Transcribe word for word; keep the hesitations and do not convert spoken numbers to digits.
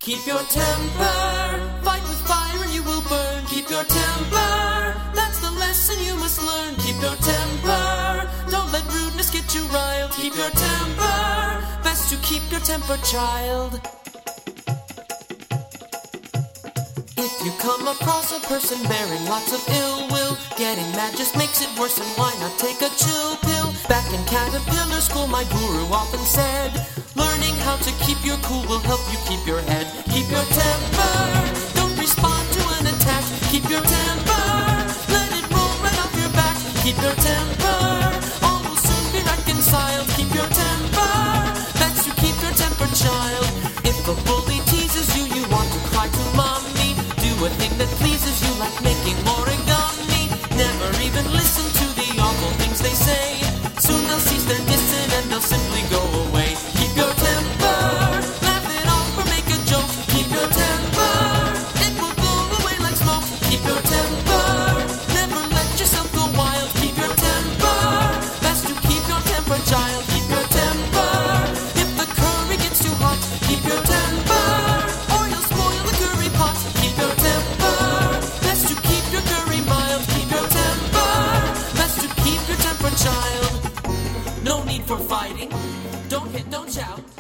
Keep your temper, fight with fire and you will burn. Keep your temper, that's the lesson you must learn. Keep your temper, don't let rudeness get you riled. Keep your temper, best to keep your temper, child. If you come across a person bearing lots of ill will, getting mad just makes it worse, and why not take a chill pill? Back in caterpillar school my guru often said, learning how to keep your cool will help you keep your head. Keep your temper, don't respond to an attack. Keep your temper, let it roll right off your back. Keep your temper, all will soon be reconciled. Keep your temper, best to keep your temper, child. If a bully teases you, you want to cry to mommy. Do a thing that pleases you, like making origami. Never even listen to the awful things they say. Soon they'll cease their dissing and they'll simply go away. Keep your temper, laugh it off or make a joke. Keep your temper, it will blow away like smoke. Keep your temper, never let yourself go wild. Keep your temper, best to keep your temper, child. Keep your temper, if the curry gets too hot. Keep your temper, or you'll spoil the curry pot. Keep your temper, best to keep your curry mild. Keep your temper, best to keep your temper, child. No need for fighting, don't hit, don't shout.